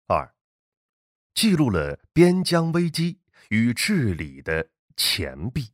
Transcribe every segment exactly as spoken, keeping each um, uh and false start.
二、记录了边疆危机与治理的钱币。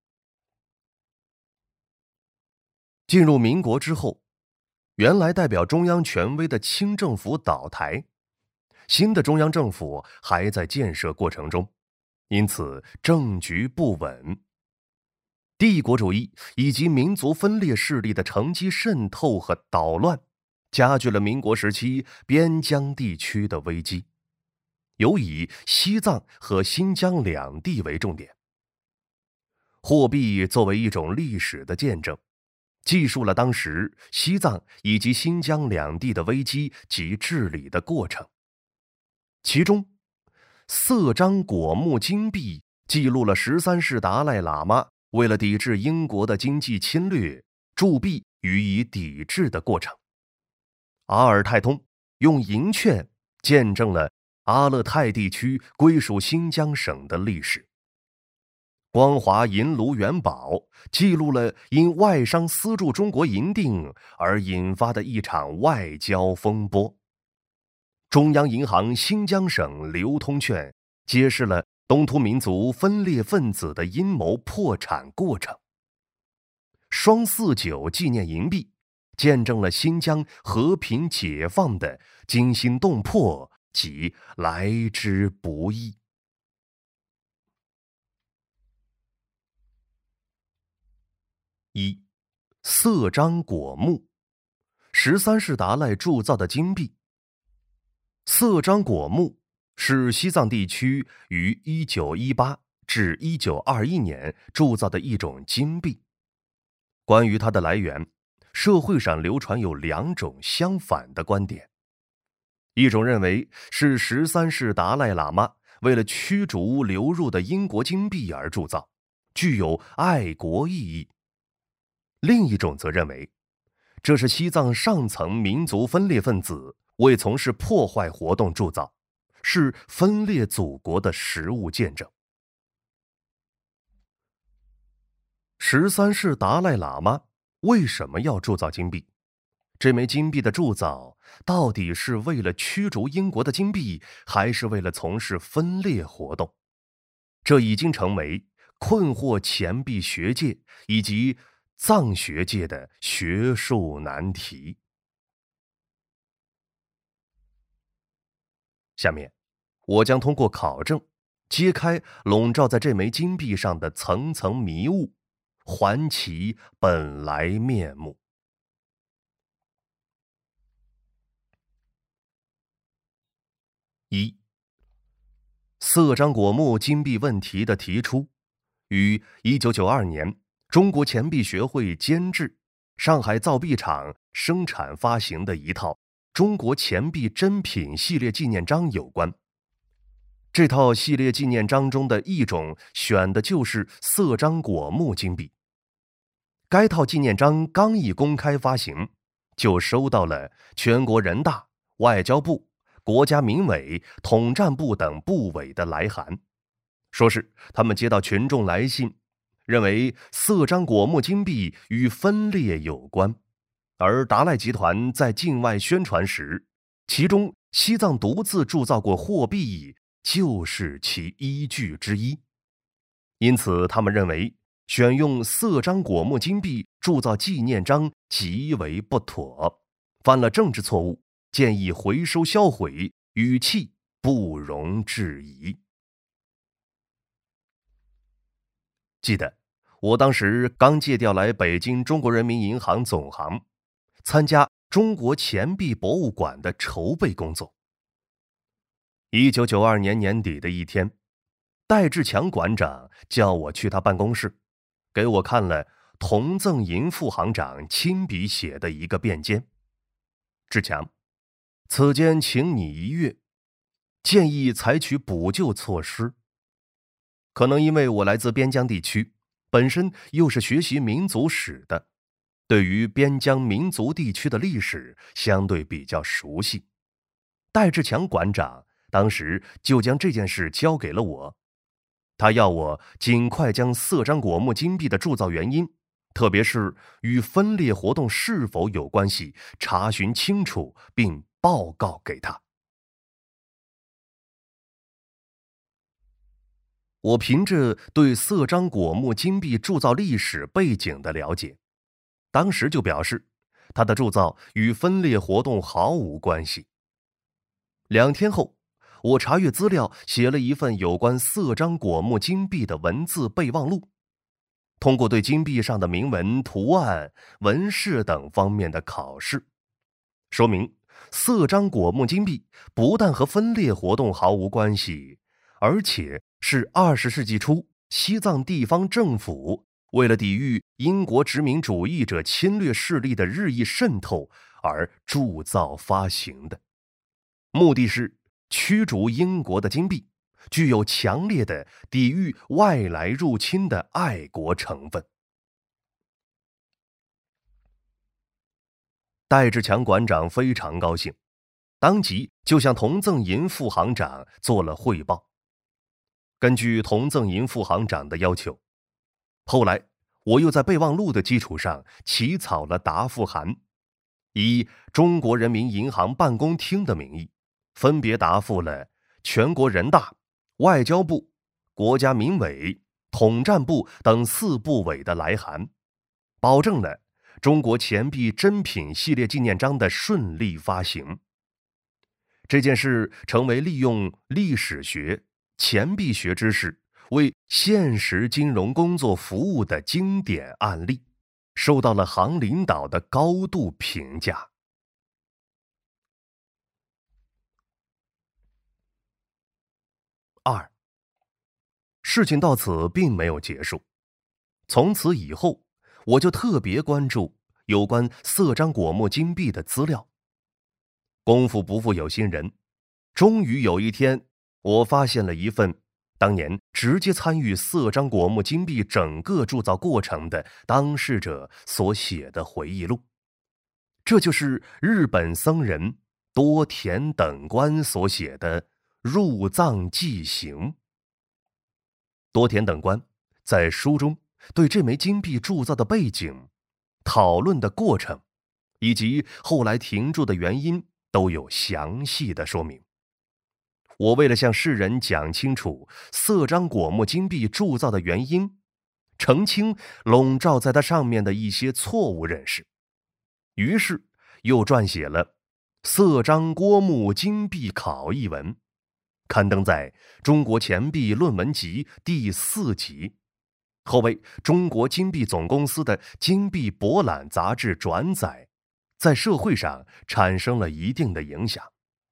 进入民国之后，原来代表中央权威的清政府倒台，新的中央政府还在建设过程中，因此政局不稳。帝国主义以及民族分裂势力的乘机渗透和捣乱，加剧了民国时期边疆地区的危机，尤以西藏和新疆两地为重点。货币作为一种历史的见证，记述了当时西藏以及新疆两地的危机及治理的过程。其中，色章果木金币记录了十三世达赖喇嘛为了抵制英国的经济侵略，铸币予以抵制的过程。阿尔泰通用银券见证了阿勒泰地区归属新疆省的历史。光华银卢元宝记录了因外商私铸中国银锭而引发的一场外交风波。中央银行新疆省流通券揭示了东突民族分裂分子的阴谋破产过程。双四九纪念银币见证了新疆和平解放的惊心动魄及来之不易。一、色章果木，十三世达赖铸造的金币。色章果木是西藏地区于一九一八至一九二一年铸造的一种金币。关于它的来源，社会上流传有两种相反的观点。一种认为是十三世达赖喇嘛为了驱逐流入的英国金币而铸造，具有爱国意义。另一种则认为，这是西藏上层民族分裂分子为从事破坏活动铸造，是分裂祖国的实物见证。十三世达赖喇嘛为什么要铸造金币？这枚金币的铸造到底是为了驱逐英国的金币，还是为了从事分裂活动？这已经成为困惑钱币学界以及藏学界的学术难题。下面，我将通过考证，揭开笼罩在这枚金币上的层层迷雾，还其本来面目。一、色章果木金币问题的提出，于一九九二年中国钱币学会监制，上海造币厂生产发行的一套中国钱币珍品系列纪念章有关。这套系列纪念章中的一种选的就是色章果木金币。该套纪念章刚一公开发行，就收到了全国人大、外交部、国家民委、统战部等部委的来函，说是他们接到群众来信，认为色章果木金币与分裂有关，而达赖集团在境外宣传时，其中西藏独自铸造过货币就是其依据之一。因此他们认为选用色章果木金币铸造纪念章极为不妥，犯了政治错误，建议回收销毁，语气不容置疑。记得我当时刚借调来北京中国人民银行总行，参加中国钱币博物馆的筹备工作。一九九二年年底的一天，戴志强馆长叫我去他办公室，给我看了童赠银副行长亲笔写的一个便笺。志强，此间请你一阅，建议采取补救措施。可能因为我来自边疆地区，本身又是学习民族史的，对于边疆民族地区的历史相对比较熟悉。戴志强馆长当时就将这件事交给了我，他要我尽快将色章果木金币的铸造原因，特别是与分裂活动是否有关系，查询清楚并报告给他。 我凭着对色章果木金币铸造历史背景的了解，当时就表示它的铸造与分裂活动毫无关系。两天后，我查阅资料，写了一份有关色章果木金币的文字备忘录。通过对金币上的铭文、图案、纹饰等方面的考试，说明色章果木金币不但和分裂活动毫无关系，而且是二十世纪初西藏地方政府为了抵御英国殖民主义者侵略势力的日益渗透而铸造发行的，目的是驱逐英国的金币，具有强烈的抵御外来入侵的爱国成分。戴志强馆长非常高兴，当即就向童赠银副行长做了汇报。根据童赠银副行长的要求，后来我又在备忘录的基础上起草了答复函，以中国人民银行办公厅的名义，分别答复了全国人大、外交部、国家民委、统战部等四部委的来函，保证了中国钱币珍品系列纪念章的顺利发行。这件事成为利用历史学、钱币学知识为现实金融工作服务的经典案例，受到了行领导的高度评价。二，事情到此并没有结束。从此以后，我就特别关注有关色章果木金币的资料。功夫不负有心人，终于有一天，我发现了一份当年直接参与色章果木金币整个铸造过程的当事者所写的回忆录。这就是日本僧人多田等观所写的《入藏记行》。多田等观在书中对这枚金币铸造的背景、讨论的过程以及后来停铸的原因都有详细的说明。我为了向世人讲清楚色章果木金币铸造的原因，澄清笼罩在它上面的一些错误认识，于是又撰写了《色章郭木金币考》一文，刊登在《中国钱币论文集》第四集，后为中国金币总公司的金币博览杂志转载，在社会上产生了一定的影响。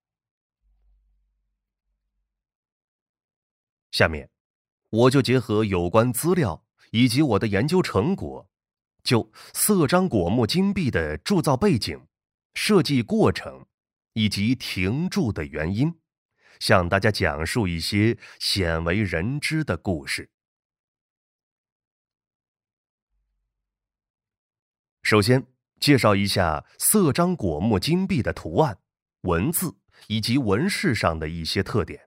下面，我就结合有关资料以及我的研究成果，就色章果木金币的铸造背景、设计过程以及停铸的原因，向大家讲述一些鲜为人知的故事。首先，介绍一下色章果木金币的图案、文字以及纹饰上的一些特点。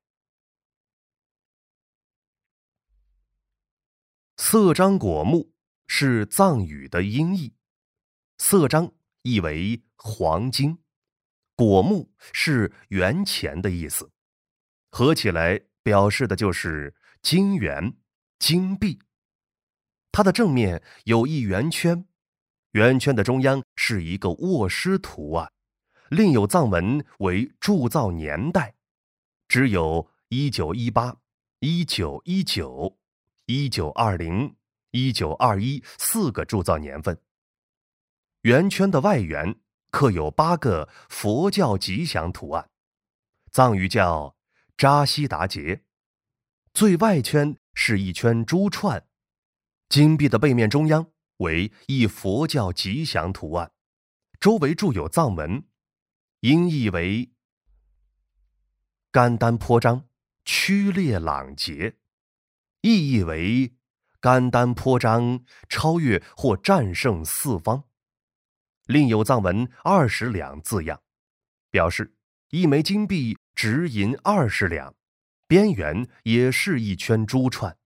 色章果木是藏语的音译，色章意为黄金，果木是元钱的意思，合起来表示的就是金元、金币。它的正面有一圆圈，圆圈的中央是一个卧狮图案，另有藏文为铸造年代，只有一九一八、一九一九、一九二零、一九二一四个铸造年份。圆圈的外缘刻有八个佛教吉祥图案，藏语叫扎西达杰。最外圈是一圈珠串，金币的背面中央为一佛教吉祥图案，周围注有藏文，音译为甘丹颇章，曲列朗杰，意译为甘丹颇章，超越或战胜四方。另有藏文二十两字样，表示一枚金币值银二十两，边缘也是一圈珠串。